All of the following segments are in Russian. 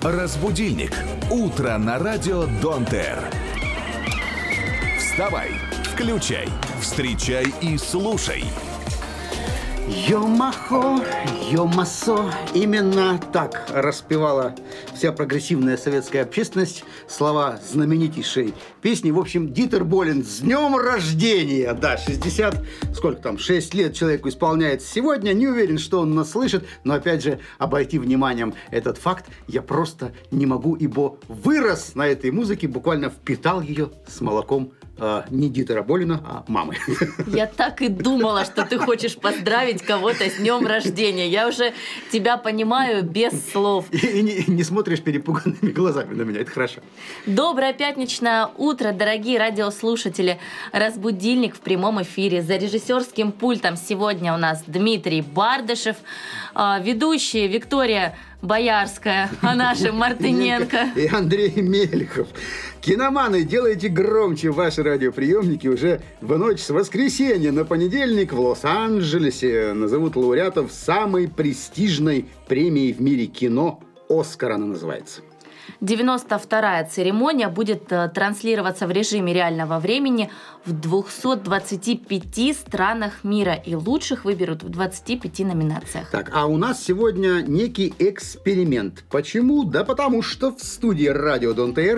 Разбудильник. Утро на радио Дон-Тер. Вставай, включай, встречай и слушай. Йо-махо, йо-масо. Именно так распевала вся прогрессивная советская общественность слова знаменитейшей песни. В общем, Дитер Болин, с днем рождения! Да, 6 лет человеку исполняется сегодня. Не уверен, что он нас слышит, но, опять же, обойти вниманием этот факт я просто не могу, ибо вырос на этой музыке, буквально впитал ее с молоком не Дитера Болина, а мамы. Я так и думала, что ты хочешь поздравить кого-то с днем рождения. Я уже тебя понимаю без слов. И не смотришь перепуганными глазами на меня, это хорошо. Доброе пятничное утро, дорогие радиослушатели. Разбудильник в прямом эфире. За режиссерским пультом сегодня у нас Дмитрий Бардышев, ведущие Виктория Боярская, а наша Мартыненко. И Андрей Мелехов. Киноманы, делайте громче ваши радиоприемники. Уже в ночь с воскресенья на понедельник в Лос-Анджелесе назовут лауреатов самой престижной премии в мире кино. «Оскар» она называется. 92-я церемония будет транслироваться в режиме реального времени в 225 странах мира. И лучших выберут в 25 номинациях. Так, а у нас сегодня некий эксперимент. Почему? Да потому что в студии радио Дон-Тер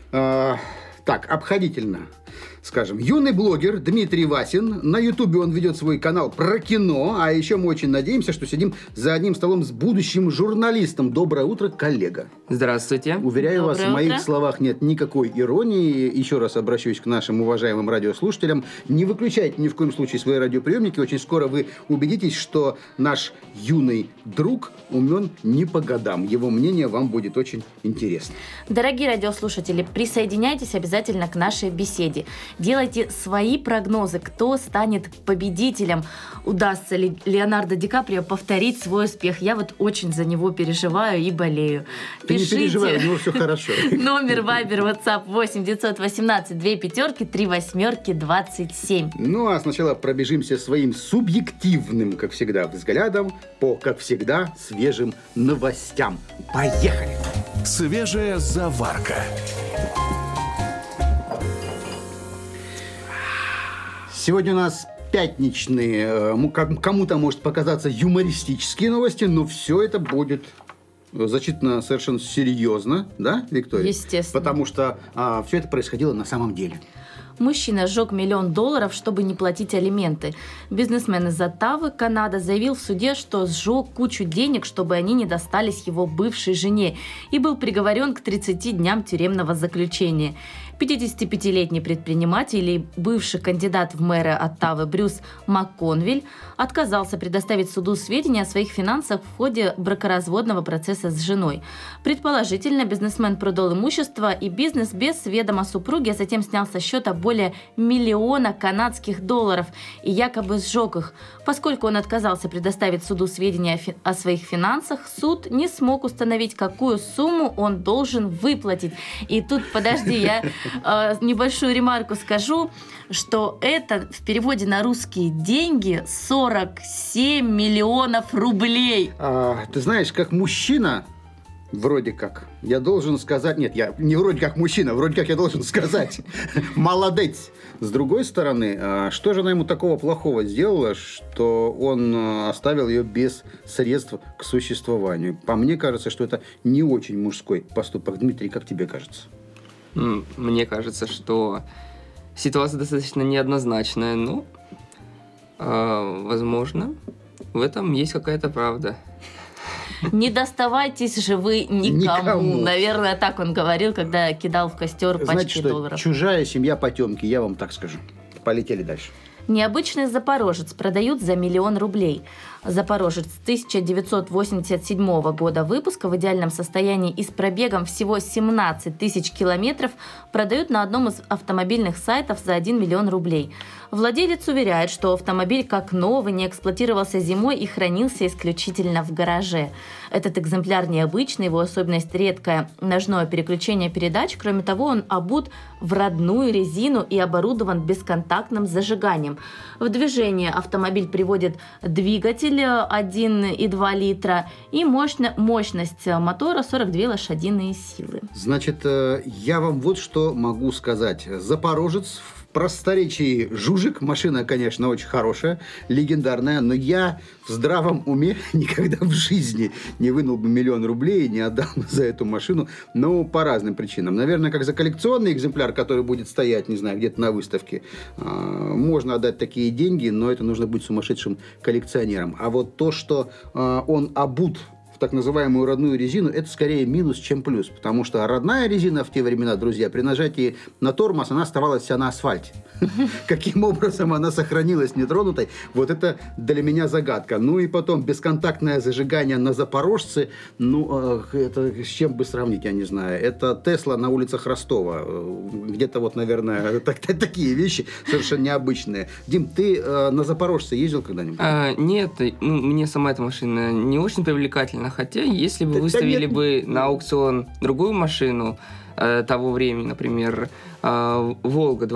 обходительно скажем, юный блогер Дмитрий Васин. На Ютубе он ведет свой канал про кино. А еще мы очень надеемся, что сидим за одним столом с будущим журналистом. Доброе утро, коллега. Здравствуйте. Уверяю Доброе вас, в моих утро. словах нет никакой иронии. Еще раз обращусь к нашим уважаемым радиослушателям. Не выключайте ни в коем случае свои радиоприемники. Очень скоро вы убедитесь, что наш юный друг умен не по годам. Его мнение вам будет очень интересно. Дорогие радиослушатели, присоединяйтесь обязательно к нашей беседе. Делайте свои прогнозы, кто станет победителем. Удастся ли Леонардо Ди Каприо повторить свой успех? Я вот очень за него переживаю и болею. Ты не переживай, у него все хорошо. Номер Вайбер, WhatsApp 8 918 2 5 3 8 27. Ну, а сначала пробежимся своим субъективным, как всегда, взглядом по, как всегда, свежим новостям. Поехали! Свежая заварка. Сегодня у нас пятничные, кому-то может показаться юмористические новости, но все это будет зачитано совершенно серьезно, да, Виктория? Естественно. Потому что все это происходило на самом деле. Мужчина сжег $1 миллион, чтобы не платить алименты. Бизнесмен из Оттавы, Канада, заявил в суде, что сжег кучу денег, чтобы они не достались его бывшей жене, и был приговорен к 30 дням тюремного заключения. 55-летний предприниматель и бывший кандидат в мэры Оттавы Брюс МакКонвиль отказался предоставить суду сведения о своих финансах в ходе бракоразводного процесса с женой. Предположительно, бизнесмен продал имущество и бизнес без ведома супруги, а затем снял со счета более $1 миллиона канадских долларов и якобы сжег их. Поскольку он отказался предоставить суду сведения о своих финансах, суд не смог установить, какую сумму он должен выплатить. И тут, подожди, я небольшую ремарку скажу, что это в переводе на русские деньги 47 миллионов рублей. Ты знаешь, как мужчина, вроде как, я должен сказать... Нет, я не вроде как мужчина, вроде как я должен сказать. Молодец. С другой стороны, что же она ему такого плохого сделала, что он оставил ее без средств к существованию? По мне кажется, что это не очень мужской поступок. Дмитрий, как тебе кажется? Мне кажется, что ситуация достаточно неоднозначная, но, возможно, в этом есть какая-то правда. Не доставайтесь же вы никому. Наверное, так он говорил, когда кидал в костер пачки долларов. Чужая семья потемки, я вам так скажу. Полетели дальше. Необычный запорожец продают за $1 миллион. Запорожец 1987 года выпуска в идеальном состоянии и с пробегом всего 17 тысяч километров продают на одном из автомобильных сайтов за $1 миллион. Владелец уверяет, что автомобиль как новый, не эксплуатировался зимой и хранился исключительно в гараже. Этот экземпляр необычный, его особенность редкое ножное переключение передач. Кроме того, он обут в родную резину и оборудован бесконтактным зажиганием. В движение автомобиль приводит двигатель Дизель 1,2 литра и мощность мотора 42 лошадиные силы. Значит, я вам вот что могу сказать. Запорожец, в просторечии Жужик. Машина, конечно, очень хорошая, легендарная, но я в здравом уме никогда в жизни не вынул бы 1 000 000 рублей и не отдал бы за эту машину, но по разным причинам. Наверное, как за коллекционный экземпляр, который будет стоять, не знаю, где-то на выставке, можно отдать такие деньги, но это нужно быть сумасшедшим коллекционером. А вот то, что он обут в так называемую родную резину, это скорее минус, чем плюс. Потому что родная резина в те времена, друзья, при нажатии на тормоз, она оставалась вся на асфальте. Каким образом она сохранилась нетронутой, вот это для меня загадка. Ну и потом, бесконтактное зажигание на Запорожце, ну, это с чем бы сравнить, я не знаю. Это Тесла на улицах Ростова. Где-то вот, наверное, такие вещи совершенно необычные. Дим, ты на Запорожце ездил когда-нибудь? Нет, мне сама эта машина не очень привлекательна. Хотя, если бы выставили бы на аукцион другую машину того времени, например, Волга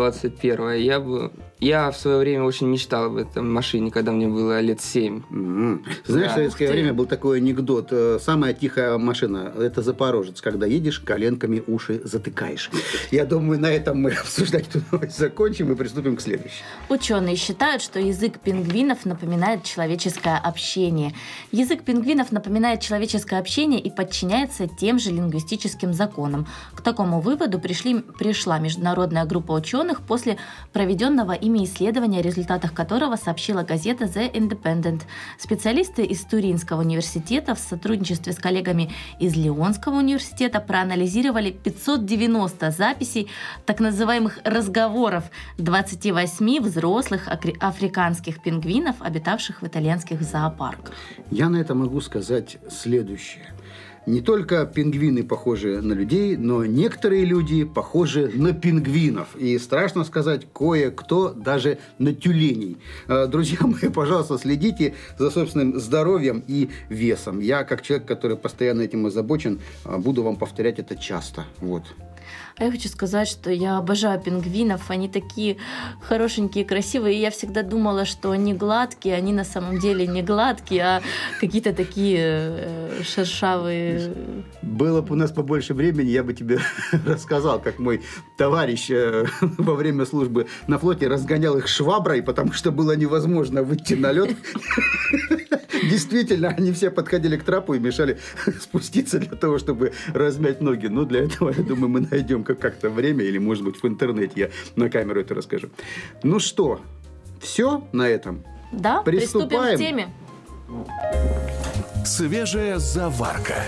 21, я в свое время очень мечтал об этой машине, когда мне было лет 7. Знаешь, в советское время был такой анекдот. Самая тихая машина – это Запорожец. Когда едешь, коленками уши затыкаешь. Я думаю, на этом мы обсуждать эту новость закончим и приступим к следующей. Ученые считают, что язык пингвинов напоминает человеческое общение. Язык пингвинов напоминает человеческое общение и подчиняется тем же лингвистическим законам. К такому выводу пришла международная группа ученых после проведенного ими исследования, о результатах которого сообщила газета The Independent. Специалисты из Туринского университета в сотрудничестве с коллегами из Лионского университета проанализировали 590 записей так называемых разговоров 28 взрослых африканских пингвинов, обитавших в итальянских зоопарках. Я на это могу сказать следующее. Не только пингвины похожи на людей, но некоторые люди похожи на пингвинов. И страшно сказать, кое-кто даже на тюленей. Друзья мои, пожалуйста, следите за собственным здоровьем и весом. Я, как человек, который постоянно этим озабочен, буду вам повторять это часто. Вот. А я хочу сказать, что я обожаю пингвинов. Они такие хорошенькие, красивые. И я всегда думала, что они гладкие. Они на самом деле не гладкие, а какие-то такие шершавые. Было бы у нас побольше времени, я бы тебе рассказал, как мой товарищ во время службы на флоте разгонял их шваброй, потому что было невозможно выйти на лед. Действительно, они все подходили к трапу и мешали спуститься для того, чтобы размять ноги. Но для этого, я думаю, мы найдем как-то время, или, может быть, в интернете я на камеру это расскажу. Ну что, все на этом? Да, приступим к теме. Свежая заварка.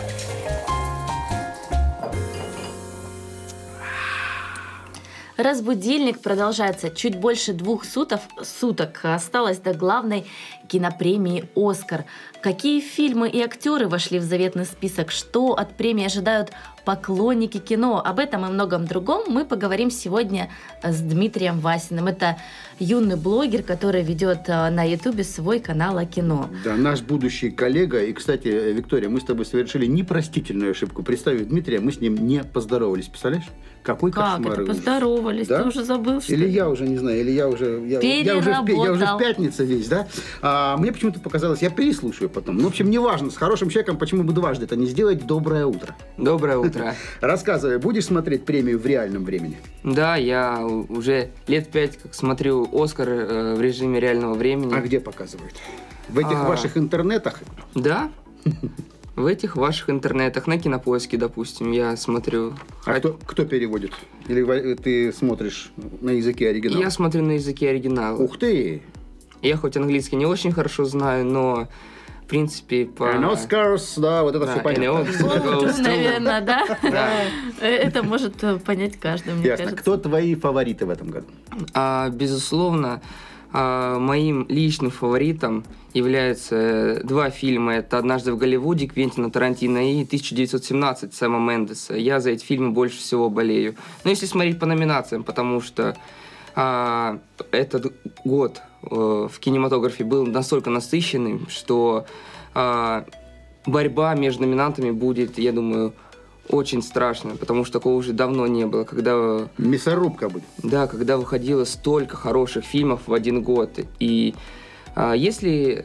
Разбудильник продолжается. Чуть больше 2 суток осталось до главной кинопремии «Оскар». Какие фильмы и актеры вошли в заветный список? Что от премии ожидают поклонники кино? Об этом и многом другом мы поговорим сегодня с Дмитрием Васиным. Это юный блогер, который ведет на Ютубе свой канал о кино. Да, наш будущий коллега. И, кстати, Виктория, мы с тобой совершили непростительную ошибку. Представив Дмитрия, мы с ним не поздоровались. Представляешь? Какой кошмар. Как это поздоровались? Да? Ты уже забыл, что или я уже не знаю, или я уже в пятнице весь, да? Мне почему-то показалось, я переслушаю потом. Ну, в общем, неважно, с хорошим человеком почему бы дважды это не сделать. Доброе утро. Доброе утро. Рассказывай, будешь смотреть премию в реальном времени? Да, я уже лет 5 как смотрю «Оскар» в режиме реального времени. А где показывают? В этих ваших интернетах? Да. В этих ваших интернетах, на Кинопоиске, допустим, я смотрю. А кто переводит? Или ты смотришь на языке оригинала? Я смотрю на языке оригинала. Ух ты! Я хоть английский не очень хорошо знаю, но в принципе по... And Oscars, да, вот это все понятно. Наверное, да? Это может понять каждый, мне кажется. Кто твои фавориты в этом году? Безусловно, моим личным фаворитом являются 2 фильма. Это «Однажды в Голливуде» Квентина Тарантино и «1917» Сэма Мендеса. Я за эти фильмы больше всего болею. Но если смотреть по номинациям, потому что этот год в кинематографе был настолько насыщенным, что борьба между номинантами будет, я думаю, очень страшная, потому что такого уже давно не было. Когда... Мясорубка будет. Да, когда выходило столько хороших фильмов в один год. И если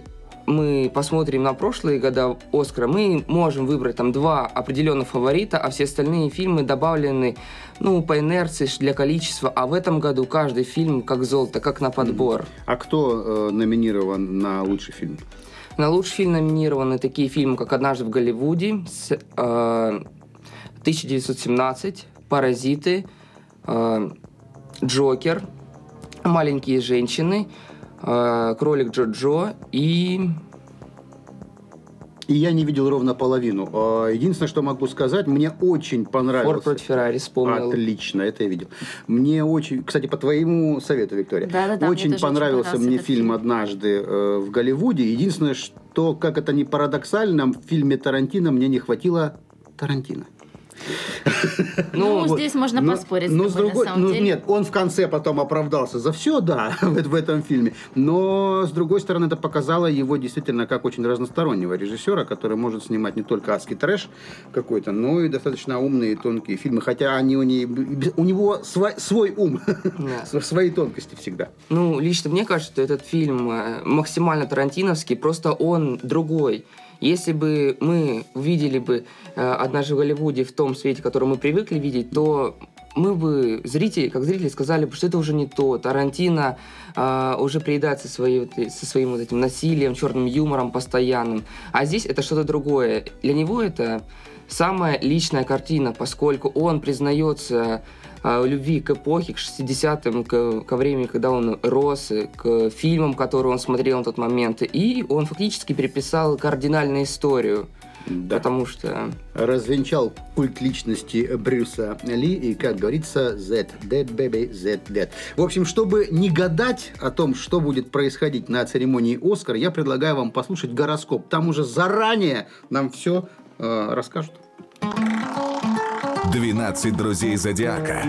мы посмотрим на прошлые года Оскара, мы можем выбрать там 2 определенных фаворита, а все остальные фильмы добавлены, по инерции, для количества. А в этом году каждый фильм как золото, как на подбор. А кто номинирован на лучший фильм? На лучший фильм номинированы такие фильмы, как «Однажды в Голливуде», 1917, «Паразиты», «Джокер», «Маленькие женщины», «Кролик Джо-Джо» и... И я не видел ровно половину. Единственное, что могу сказать, мне очень понравился... «Форд против Феррари», вспомнил. Отлично, это я видел. Мне очень... Кстати, по твоему совету, Виктория. Да-да-да, очень понравился мне фильм «Однажды в Голливуде». Единственное, что, как это ни парадоксально, в фильме Тарантино мне не хватило Тарантино. Здесь можно поспорить с тобой, на самом деле. Нет, он в конце потом оправдался за все, да, в этом фильме. Но, с другой стороны, это показало его действительно как очень разностороннего режиссера, который может снимать не только адский трэш какой-то, но и достаточно умные и тонкие фильмы. Хотя у него свой ум, свои тонкости всегда. Лично мне кажется, что этот фильм максимально тарантиновский, просто он другой. Если бы мы увидели бы «Однажды в Голливуде» в том свете, который мы привыкли видеть, то мы бы, как зрители, сказали бы, что это уже не то. Тарантино уже приедает со своим вот этим насилием, черным юмором постоянным. А здесь это что-то другое. Для него это самая личная картина, поскольку он признается любви к эпохе, к 60-м, ко времени, когда он рос, к фильмам, которые он смотрел на тот момент. И он фактически переписал кардинальную историю. Да. Потому что... Развенчал культ личности Брюса Ли и, как говорится, that dead baby, that dead. В общем, чтобы не гадать о том, что будет происходить на церемонии «Оскар», я предлагаю вам послушать гороскоп. Там уже заранее нам все расскажут. 12 друзей Зодиака.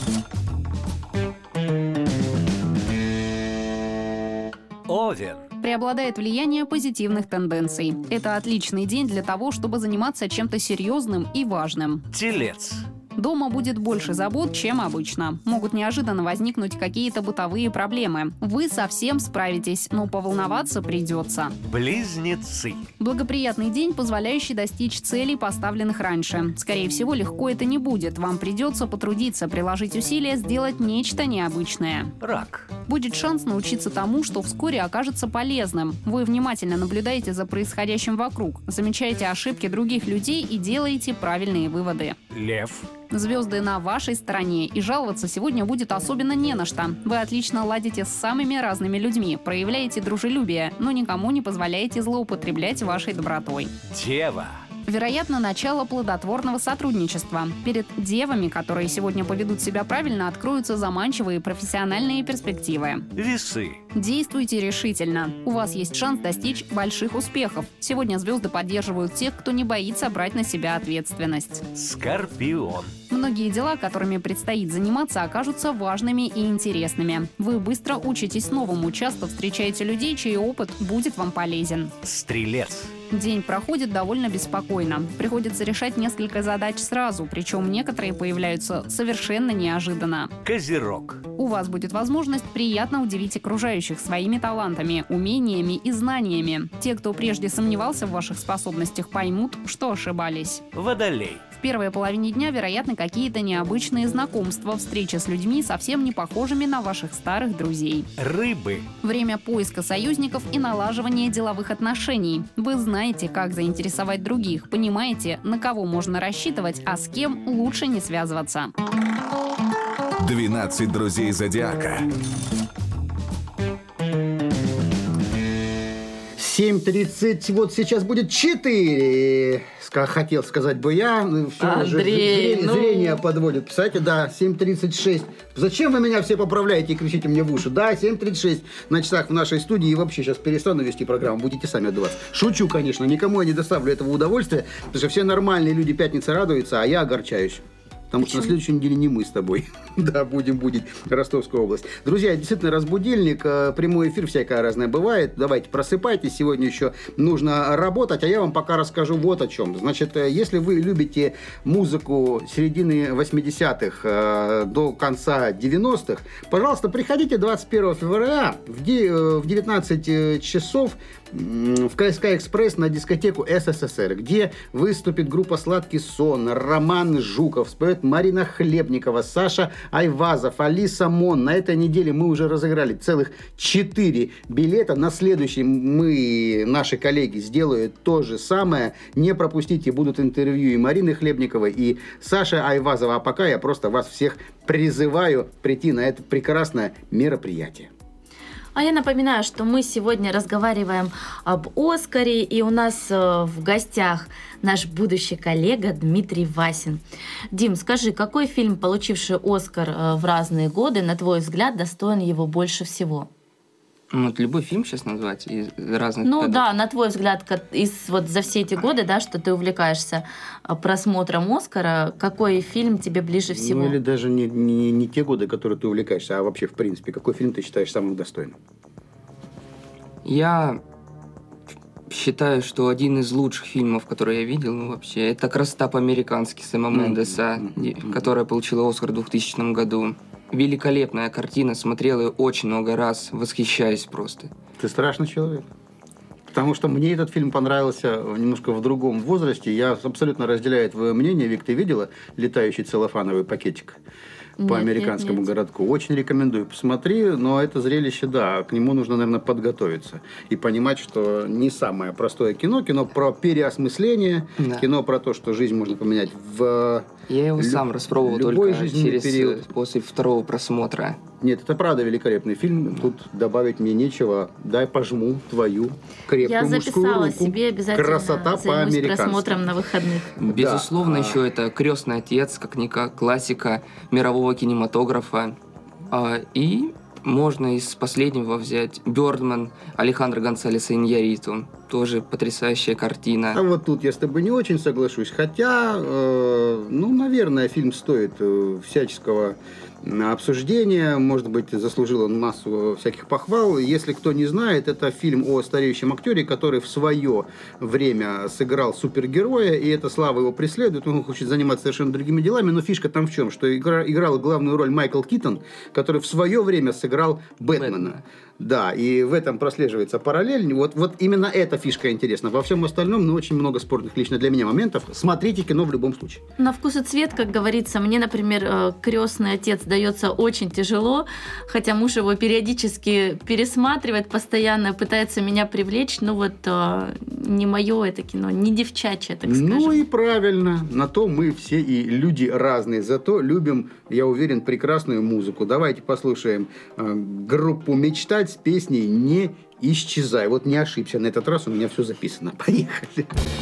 Овен. Преобладает влияние позитивных тенденций. Это отличный день для того, чтобы заниматься чем-то серьезным и важным. Телец. Дома будет больше забот, чем обычно. Могут неожиданно возникнуть какие-то бытовые проблемы. Вы совсем справитесь, но поволноваться придется. Близнецы. Благоприятный день, позволяющий достичь целей, поставленных раньше. Скорее всего, легко это не будет. Вам придется потрудиться, приложить усилия, сделать нечто необычное. Рак. Будет шанс научиться тому, что вскоре окажется полезным. Вы внимательно наблюдаете за происходящим вокруг, замечаете ошибки других людей и делаете правильные выводы. Лев. Звезды на вашей стороне, и жаловаться сегодня будет особенно не на что. Вы отлично ладите с самыми разными людьми, проявляете дружелюбие, но никому не позволяете злоупотреблять вашей добротой. Дева. Вероятно, начало плодотворного сотрудничества. Перед девами, которые сегодня поведут себя правильно, откроются заманчивые профессиональные перспективы. Весы. Действуйте решительно. У вас есть шанс достичь больших успехов. Сегодня звезды поддерживают тех, кто не боится брать на себя ответственность. Скорпион. Многие дела, которыми предстоит заниматься, окажутся важными и интересными. Вы быстро учитесь новому, часто встречаете людей, чей опыт будет вам полезен. Стрелец. День проходит довольно беспокойно. Приходится решать несколько задач сразу, причем некоторые появляются совершенно неожиданно. Козерог. У вас будет возможность приятно удивить окружающих своими талантами, умениями и знаниями. Те, кто прежде сомневался в ваших способностях, поймут, что ошибались. Водолей. В первой половине дня, вероятно, какие-то необычные знакомства, встречи с людьми, совсем не похожими на ваших старых друзей. Рыбы. Время поиска союзников и налаживания деловых отношений. Вы знаете, как заинтересовать других, понимаете, на кого можно рассчитывать, а с кем лучше не связываться. 12 друзей Зодиака. 7:30, вот сейчас будет 4. Хотел сказать бы я, Андрей, зрение подводит. Представляете, да, 7:36. Зачем вы меня все поправляете и кричите мне в уши? Да, 7:36 на часах в нашей студии, и вообще сейчас перестану вести программу, будете сами отдуваться. Шучу, конечно, никому я не доставлю этого удовольствия, потому что все нормальные люди пятницы радуются, а я огорчаюсь. Потому что на следующей неделе не мы с тобой, да, будем будить Ростовскую область. Друзья, действительно, разбудильник, прямой эфир всякое разное бывает. Давайте просыпайтесь, сегодня еще нужно работать, а я вам пока расскажу вот о чем. Значит, если вы любите музыку середины 80-х до конца 90-х, пожалуйста, приходите 21 февраля в 19 часов в КСК «Экспресс» на дискотеку СССР, где выступит группа «Сладкий сон», Роман Жуков, споет Марина Хлебникова, Саша Айвазов, Алиса Мон. На этой неделе мы уже разыграли целых 4 билета. На следующий наши коллеги сделают то же самое. Не пропустите, будут интервью и Марины Хлебниковой, и Саши Айвазова. А пока я просто вас всех призываю прийти на это прекрасное мероприятие. А я напоминаю, что мы сегодня разговариваем об «Оскаре», и у нас в гостях наш будущий коллега Дмитрий Васин. Дим, скажи, какой фильм, получивший «Оскар» в разные годы, на твой взгляд, достоин его больше всего? Вот любой фильм сейчас назвать из разных годов. Да, на твой взгляд, за все эти годы, да, что ты увлекаешься просмотром «Оскара», какой фильм тебе ближе всего? Или даже не те годы, которые ты увлекаешься, а вообще, в принципе, какой фильм ты считаешь самым достойным? Я считаю, что один из лучших фильмов, которые я видел, вообще, это «Красота по-американски» Сэма Мендеса, которая получила «Оскар» в 2000 году. Великолепная картина, смотрел ее очень много раз, восхищаюсь просто. Ты страшный человек. Потому что мне этот фильм понравился немножко в другом возрасте. Я абсолютно разделяю твое мнение. Вик, ты видела «Летающий целлофановый пакетик» по американскому городку? Очень рекомендую. Посмотри, но это зрелище, да, к нему нужно, наверное, подготовиться. И понимать, что не самое простое кино. Кино про переосмысление, да. Кино про то, что жизнь можно поменять в... Я его сам распробовал только после второго просмотра. Нет, это правда великолепный фильм. Тут добавить мне нечего. Дай пожму твою крепкую мужскую руку. Я записала себе обязательно. «Красота по-американски». Просмотром на выходных. Безусловно, еще это «Крестный отец», как-никак классика мирового кинематографа. И можно из последнего взять «Бёрдман» Алехандро Гонсалеса Иньярриту. Тоже потрясающая картина. А вот тут я с тобой не очень соглашусь. Хотя, наверное, фильм стоит всяческого обсуждения. Может быть, заслужил он массу всяких похвал. Если кто не знает, это фильм о стареющем актере, который в свое время сыграл супергероя, и эта слава его преследует. Он хочет заниматься совершенно другими делами. Но фишка там в чем? Что играл главную роль Майкл Китон, который в свое время сыграл Бэтмена. Да, и в этом прослеживается параллель. Вот именно эта фишка интересна. Во всем остальном, очень много спорных лично для меня моментов. Смотрите кино в любом случае. На вкус и цвет, как говорится. Мне, например, «Крестный отец» дается очень тяжело, хотя муж его периодически пересматривает, постоянно пытается меня привлечь. Не мое это кино, не девчачье, так скажем. И правильно. На то мы все и люди разные. Зато любим, я уверен, прекрасную музыку. Давайте послушаем группу «Мечтать» с песней «Не исчезай». Вот не ошибся, на этот раз у меня все записано. Поехали.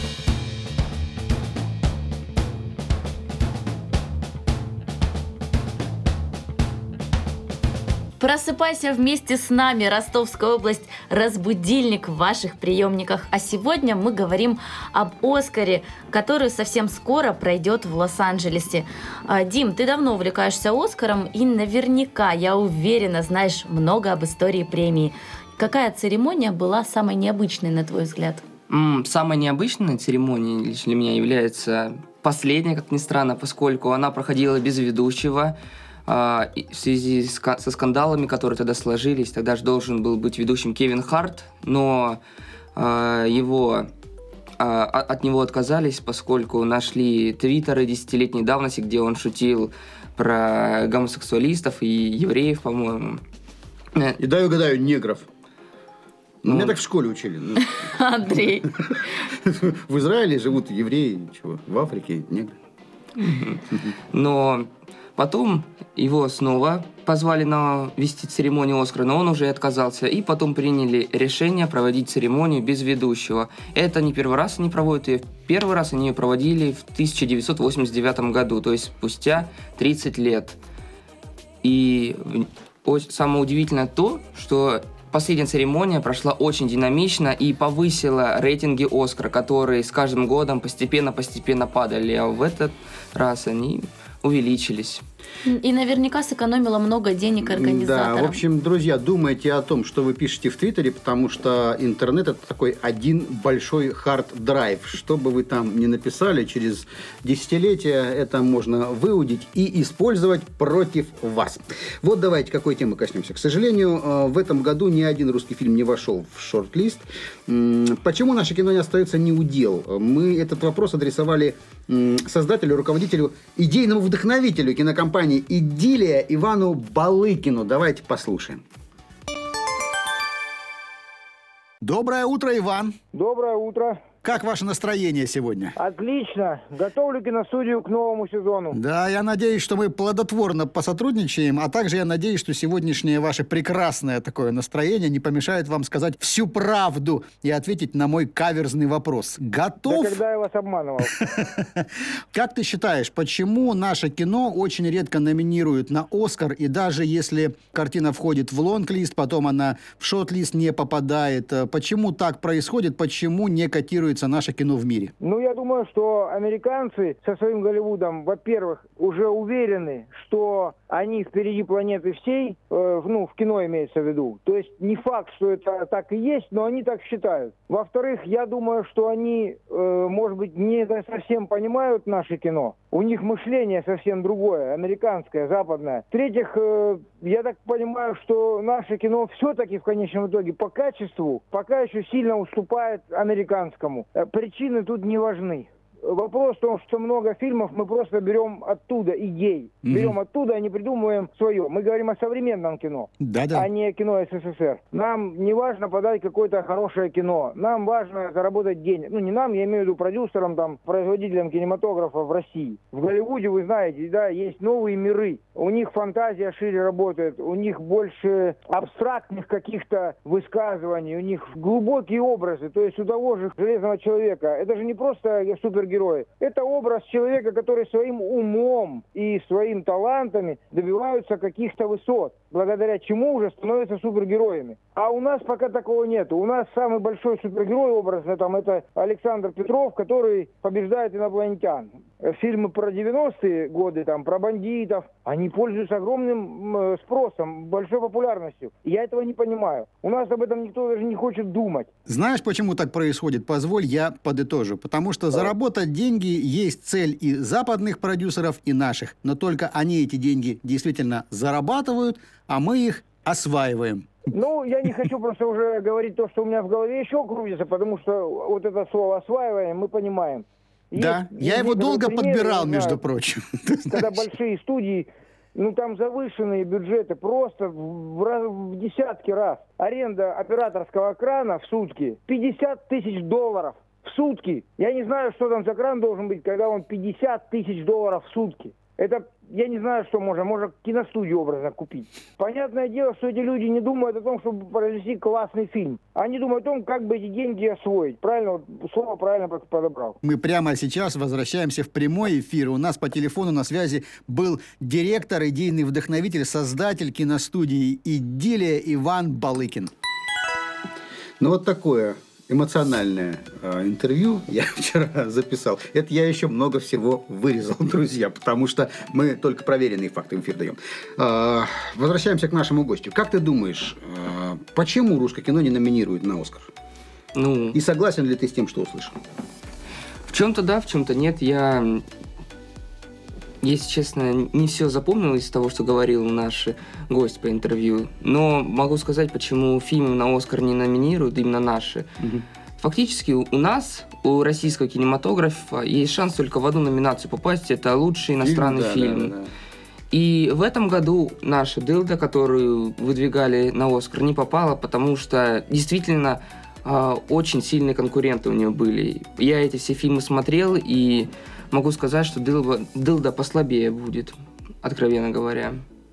Просыпайся вместе с нами, Ростовская область, разбудильник в ваших приемниках. А сегодня мы говорим об «Оскаре», который совсем скоро пройдет в Лос-Анджелесе. Дим, ты давно увлекаешься «Оскаром» и наверняка, я уверена, знаешь много об истории премии. Какая церемония была самой необычной, на твой взгляд? Самой необычной церемонией лично для меня является последняя, как ни странно, поскольку она проходила без ведущего. В связи со скандалами, которые тогда сложились, тогда же должен был быть ведущим Кевин Харт, но от него отказались, поскольку нашли твиттеры 10-летней давности, где он шутил про гомосексуалистов и евреев, по-моему. И дай угадаю, негров. Меня так в школе учили. Андрей. В Израиле живут евреи, в Африке негры. Но потом его снова позвали вести церемонию «Оскара», но он уже отказался. И потом приняли решение проводить церемонию без ведущего. Это не первый раз они проводят ее. Первый раз они ее проводили в 1989 году, то есть спустя 30 лет. И самое удивительное то, что последняя церемония прошла очень динамично и повысила рейтинги «Оскара», которые с каждым годом постепенно падали. А в этот раз они увеличились. И наверняка сэкономила много денег организаторам. Да, в общем, друзья, думайте о том, что вы пишете в Твиттере, потому что интернет – это такой один большой хард-драйв. Что бы вы там ни написали, через десятилетия это можно выудить и использовать против вас. Вот давайте какой темы коснемся. К сожалению, в этом году ни один русский фильм не вошел в шорт-лист. Почему наше кино не остается неудел? Мы этот вопрос адресовали создателю, руководителю, идейному вдохновителю кинокомпании «Идиллия» Ивану Балыкину. Давайте послушаем. Доброе утро, Иван. Доброе утро. Как ваше настроение сегодня? Отлично. Готовлю киностудию к новому сезону. Да, я надеюсь, что мы плодотворно посотрудничаем, а также я надеюсь, что сегодняшнее ваше прекрасное такое настроение не помешает вам сказать всю правду и ответить на мой каверзный вопрос. Готов? Да когда я вас обманывал? Как ты считаешь, почему наше кино очень редко номинируют на «Оскар», и даже если картина входит в лонг-лист, потом она в шорт-лист не попадает? Почему так происходит? Почему не котируется наше кино в мире? Ну, я думаю, что американцы со своим Голливудом, во-первых, уже уверены, что они впереди планеты всей, в кино имеется в виду. То есть не факт, что это так и есть, но они так считают. Во-вторых, я думаю, что они, может быть, не совсем понимают наше кино. У них мышление совсем другое, американское, западное. В-третьих, я так понимаю, что наше кино все-таки в конечном итоге по качеству пока еще сильно уступает американскому. Причины тут не важны. Вопрос в том, что много фильмов мы просто берем оттуда идей. Берем оттуда, а не придумываем свое. Мы говорим о современном кино, а не кино СССР. Нам не важно подать какое-то хорошее кино. Нам важно заработать денег. Ну, не нам, я имею в виду продюсерам, производителям кинематографа в России. В Голливуде, вы знаете, да, есть новые миры. У них фантазия шире работает, у них больше абстрактных каких-то высказываний, у них глубокие образы. То есть у того же Железного человека. Это же не просто супергерои. Это образ человека, который своим умом и своим талантами добиваются каких-то высот, благодаря чему уже становятся супергероями. А у нас пока такого нет. У нас самый большой супергерой образно это Александр Петров, который побеждает инопланетян. Фильмы про 90-е годы, про бандитов, они пользуются огромным спросом, большой популярностью. Я этого не понимаю. У нас об этом никто даже не хочет думать. Знаешь, почему так происходит? Позволь, я подытожу. Потому что заработать деньги есть цель и западных продюсеров, и наших. Но только они эти деньги действительно зарабатывают, а мы их осваиваем. Ну, я не хочу просто уже говорить то, что у меня в голове еще крутится, потому что вот это слово «осваиваем» мы понимаем. Да, я его долго подбирал, между прочим. Когда большие студии, там завышенные бюджеты просто в десятки раз. Аренда операторского крана в сутки $50 тысяч в сутки. Я не знаю, что там за кран должен быть, когда он $50 тысяч в сутки. Это, я не знаю, что можно киностудию образно купить. Понятное дело, что эти люди не думают о том, чтобы произвести классный фильм. Они думают о том, как бы эти деньги освоить. Правильно, слово правильно подобрал. Мы прямо сейчас возвращаемся в прямой эфир. У нас по телефону на связи был директор, идейный вдохновитель, создатель киностудии «Идиллия» Иван Балыкин. Ну вот такое эмоциональное интервью я вчера записал. Это я еще много всего вырезал, друзья, потому что мы только проверенные факты в эфир даем. Возвращаемся к нашему гостю. Как ты думаешь, почему русское кино не номинируют на «Оскар»? И согласен ли ты с тем, что услышал? В чем-то да, в чем-то нет. Я, если честно, не все запомнил из того, что говорил наш гость по интервью. Но могу сказать, почему фильмы на «Оскар» не номинируют, именно наши. Фактически у нас, у российского кинематографа, есть шанс только в одну номинацию попасть. Это лучший иностранный фильм. Да. И в этом году наша «Дылда», которую выдвигали на «Оскар», не попала, потому что действительно очень сильные конкуренты у нее были. Я эти все фильмы смотрел, и могу сказать, что «Дылда» послабее будет, откровенно говоря.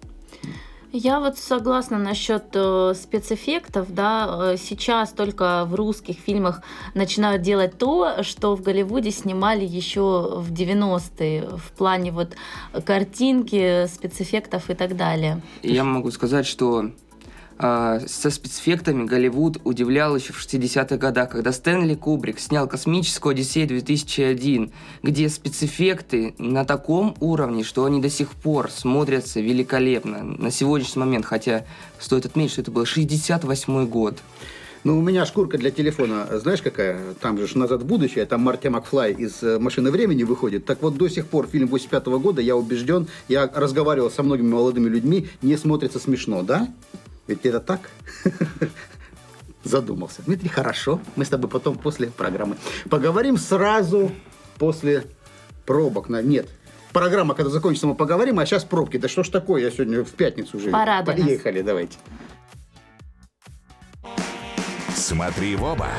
Я вот согласна насчет спецэффектов, да, сейчас только в русских фильмах начинают делать то, что в Голливуде снимали еще в 90-е, в плане вот картинки, спецэффектов и так далее. Я могу сказать, что со спецэффектами Голливуд удивлял еще в 60-х годах, когда Стэнли Кубрик снял «Космическую Одиссею 2001», где спецэффекты на таком уровне, что они до сих пор смотрятся великолепно на сегодняшний момент, хотя стоит отметить, что это был 68-й год. Ну, у меня шкурка для телефона, знаешь, какая? Там же «Назад в будущее», там Марти Макфлай из «Машины времени» выходит. Так вот, до сих пор фильм 85-го года, я убежден, я разговаривал со многими молодыми людьми, не смотрится смешно, да? Ведь это так? Задумался. Дмитрий, хорошо. Мы с тобой потом после программы поговорим сразу после пробок. Нет. Программа, когда закончится, мы поговорим, а сейчас пробки. Да что ж такое, я сегодня в пятницу уже. Порадуй нас. Поехали, давайте. Смотри в оба.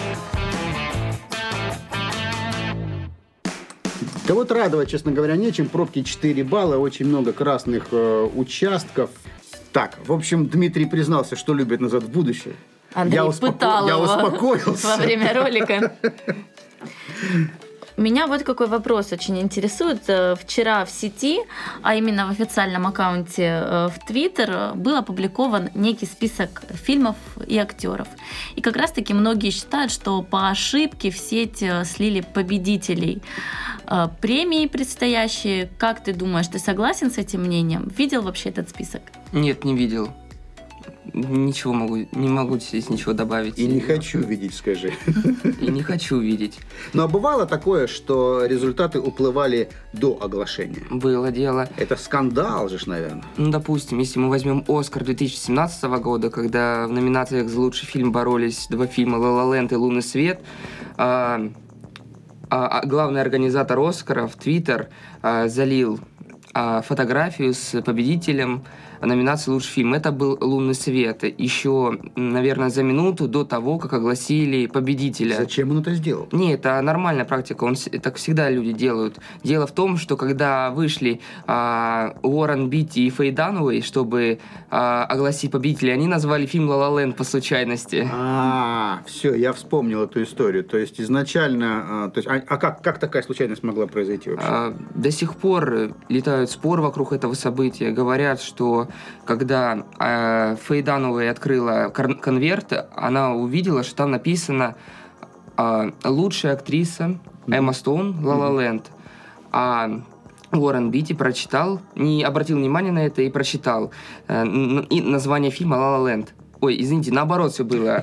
Да вот радовать, честно говоря, нечем. Пробки 4 балла, очень много красных участков. Так, в общем, Дмитрий признался, что любит «Назад в будущее». Андрей пытал я его успокоился. во время ролика. Меня вот какой вопрос очень интересует. Вчера в сети, а именно в официальном аккаунте в Твиттер, был опубликован некий список фильмов и актеров. И как раз-таки многие считают, что по ошибке в сеть слили победителей премии предстоящие. Как ты думаешь, ты согласен с этим мнением? Видел вообще этот список? Нет, не видел. Ничего не могу здесь ничего добавить. И не хочу видеть, скажи. И не хочу видеть. Но бывало такое, что результаты уплывали до оглашения? Было дело. Это скандал же, наверное. Ну, допустим, если мы возьмем «Оскар» 2017 года, когда в номинациях за лучший фильм боролись два фильма «Ла Ла Ленд» и «Лунный свет», главный организатор «Оскара» в Твиттер залил фотографию с победителем номинации «Лучший фильм». Это был «Лунный свет». Еще, наверное, за минуту до того, как огласили победителя. Зачем он это сделал? Нет, это нормальная практика. Так всегда люди делают. Дело в том, что когда вышли Уоррен Битти и Фэй Дануэй, чтобы огласить победителя, они назвали фильм «Ла Ла Ленд» по случайности. Все, я вспомнил эту историю. То есть изначально... как такая случайность могла произойти вообще? До сих пор летают споры вокруг этого события. Говорят, что когда Фэй Дануэй открыла конверт, она увидела, что там написано «Лучшая актриса Эмма Стоун, Ла Ла Ленд». А Уоррен Битти прочитал, не обратил внимания на это и прочитал и название фильма «Ла Ла Ленд». Ой, извините, наоборот все было.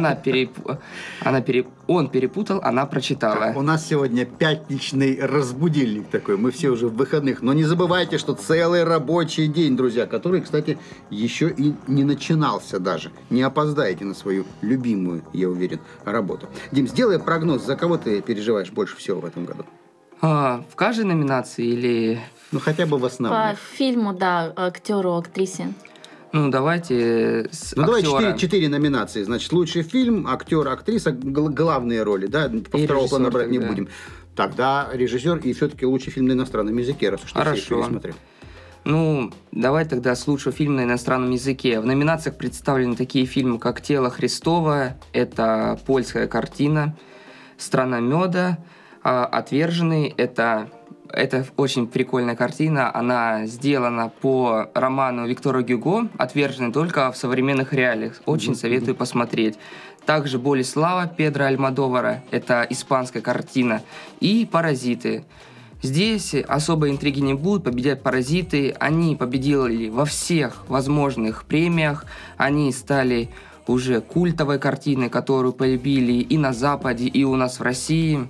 Он перепутал, она прочитала. У нас сегодня пятничный разбудильник такой. Мы все уже в выходных. Но не забывайте, что целый рабочий день, друзья, который, кстати, еще и не начинался даже. Не опоздайте на свою любимую, я уверен, работу. Дим, сделай прогноз, за кого ты переживаешь больше всего в этом году? В каждой номинации или... Ну, хотя бы в основном. По фильму, да, актеру, актрисе. Ну, давайте с давай актера. 4 номинации. Значит, лучший фильм, актер, актриса, главные роли, да? Второго плана брать не будем. Тогда режиссер и все-таки лучший фильм на иностранном языке, раз уж ты все их пересмотрел. Ну, давай тогда с лучшего фильма на иностранном языке. В номинациях представлены такие фильмы, как «Тело Христово», это польская картина, «Страна меда», «Отверженный», это очень прикольная картина. Она сделана по роману Виктора Гюго, «Отверженный», только в современных реалиях. Очень советую посмотреть. Также «Боль и слава» Педро Альмодовара. Это испанская картина. И «Паразиты». Здесь особой интриги не будет. Победят «Паразиты». Они победили во всех возможных премиях. Они стали уже культовой картиной, которую полюбили и на Западе, и у нас в России.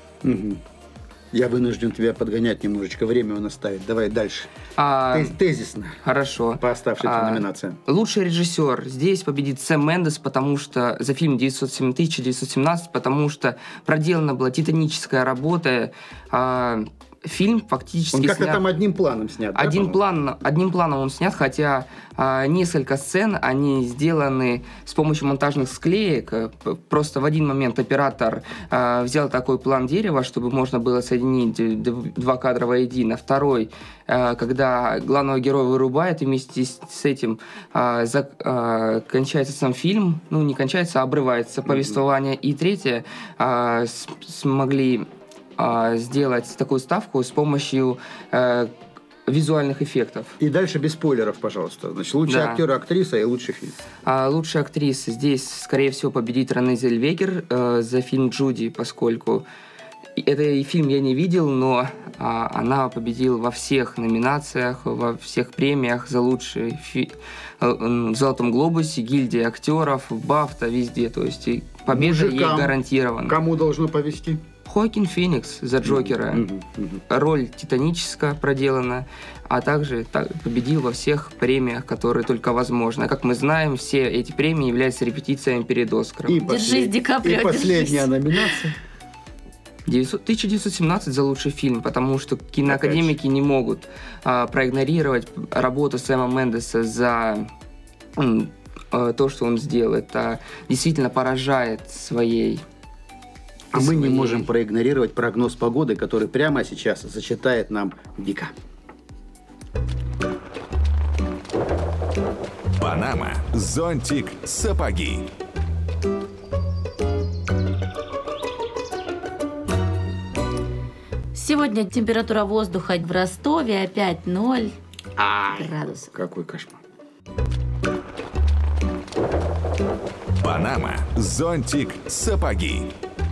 Я вынужден тебя подгонять немножечко, время у нас ставит. Давай дальше. Тезисно. Хорошо. По оставшимся номинациям. Лучший режиссер. Здесь победит Сэм Мендес, потому что за фильм 1917, потому что проделана была титаническая работа. Фильм фактически он как-то снят... там одним планом снят, одним планом он снят, хотя несколько сцен, они сделаны с помощью монтажных склеек. Просто в один момент оператор взял такой план дерева, чтобы можно было соединить два кадра воедино. Второй, когда главного героя вырубает, и вместе с этим кончается сам фильм. Ну, не кончается, а обрывается повествование. И третье, смогли сделать такую ставку с помощью визуальных эффектов. И дальше без спойлеров, пожалуйста. Значит, лучший Да. актер и актриса и лучший фильм. А лучшая актриса здесь, скорее всего, победит Рене Зельвегер за фильм «Джуди», поскольку этот фильм я не видел, но она победила во всех номинациях, во всех премиях за лучший в «Золотом глобусе», гильдии актеров, БАФТА, везде. То есть и победа ей Мужикам гарантирована. Кому должно повезти? Хоакин Феникс за Джокера. Роль титаническая проделана, а также победил во всех премиях, которые только возможно. Как мы знаем, все эти премии являются репетициями перед Оскаром. Держись, Ди Каприо, И последняя держись. номинация. 1917 за лучший фильм, потому что киноакадемики не могут проигнорировать работу Сэма Мендеса за то, что он сделал. Это действительно поражает своей... А мы не можем проигнорировать прогноз погоды, который прямо сейчас зачитает нам Вика. Панама, зонтик, сапоги. Сегодня температура воздуха в Ростове опять 0 градусов. Какой кошмар. Панама, зонтик, сапоги.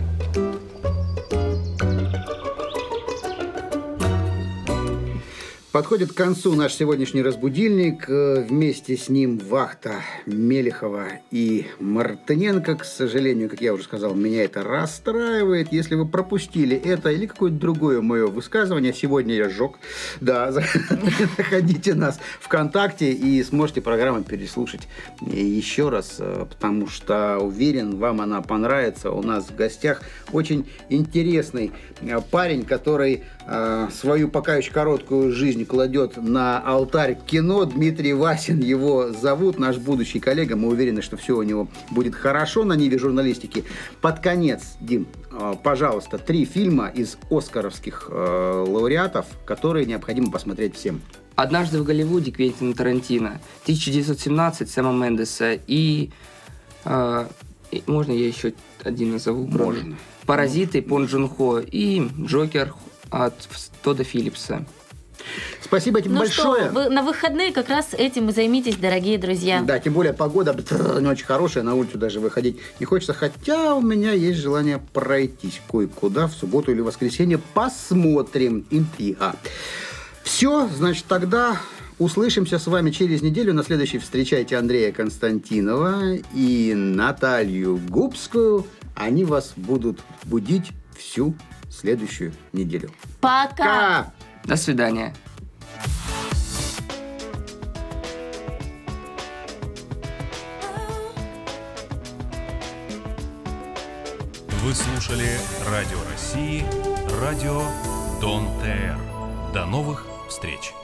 Подходит к концу наш сегодняшний разбудильник. Вместе с ним вахта Мелехова и Мартыненко. К сожалению, как я уже сказал, меня это расстраивает. Если вы пропустили это или какое-то другое мое высказывание, сегодня я сжег. Да, заходите нас ВКонтакте и сможете программу переслушать еще раз, потому что, уверен, вам она понравится. У нас в гостях очень интересный парень, который свою пока еще короткую жизнь кладет на алтарь кино. Дмитрий Васин его зовут, наш будущий коллега. Мы уверены, что все у него будет хорошо на ниве журналистики. Под конец, Дим, пожалуйста, 3 фильма из оскаровских лауреатов, которые необходимо посмотреть всем. «Однажды в Голливуде» Квентина Тарантино, 1917 Сэма Мендеса и можно я еще один назову? Можно. «Паразиты» Пон Джун Хо и «Джокер» от Тодда Филлипса. Спасибо этим Ну большое. что, вы на выходные как раз этим и займитесь, дорогие друзья. Да, тем более погода не очень хорошая, на улицу даже выходить не хочется, хотя у меня есть желание пройтись кое-куда в субботу или воскресенье. Посмотрим. Интрига. Все, значит, тогда услышимся с вами через неделю. На следующей встречайте Андрея Константинова и Наталью Губскую. Они вас будут будить всю следующую неделю. Пока! До свидания. Вы слушали Радио России, радио Дон ТР. До новых встреч!